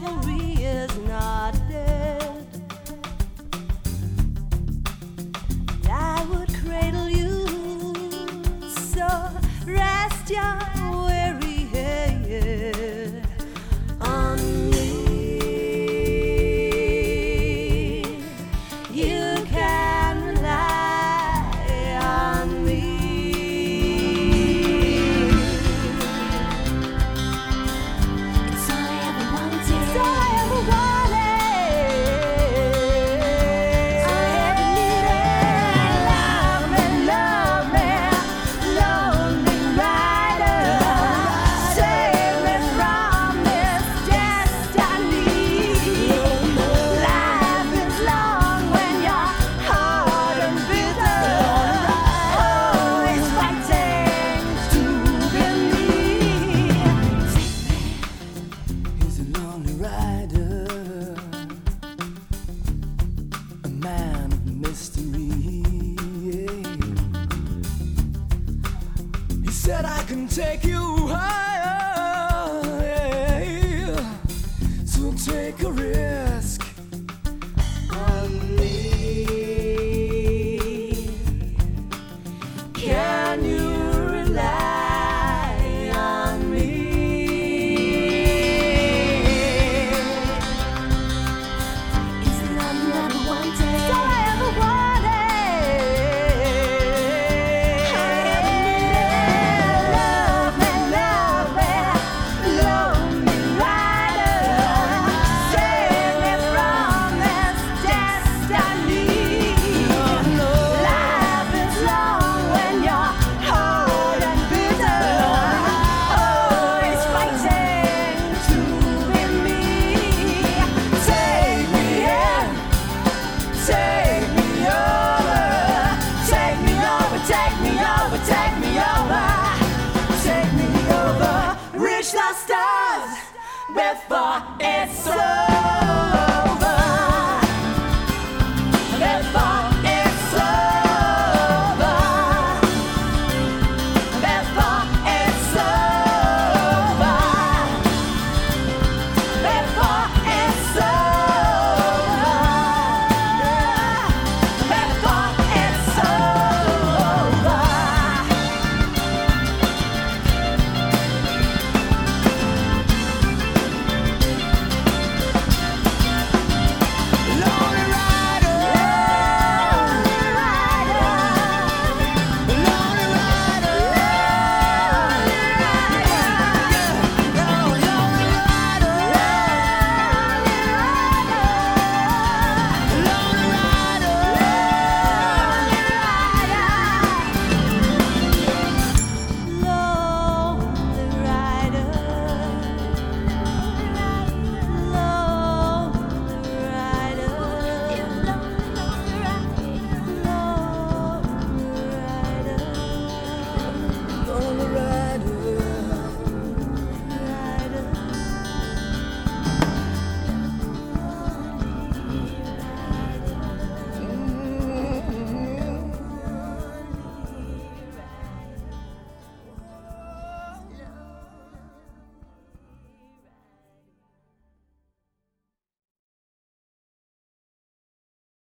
chivalry is not dead. I would cradle you, so rest your weary head on me. You can rely on me. It's all I ever wanted. It's all I ever wanted. All I ever needed. Love me, lonely rider. Save me from this destiny. Life is long when you're hard and bitter. Always fighting to be me. He's a lonely rider, a man of mystery. He said I can take you higher, so take a risk on me. Can you rely on me? Is it all you ever wanted? It's all I ever wanted. All I ever needed. Love me, lonely rider. Save me from this destiny. Life is long when you're hard and bitter. Always fighting to be me. Take me in, take me over, take me over, take me over, take me over, take me over. Reach the stars before it's over.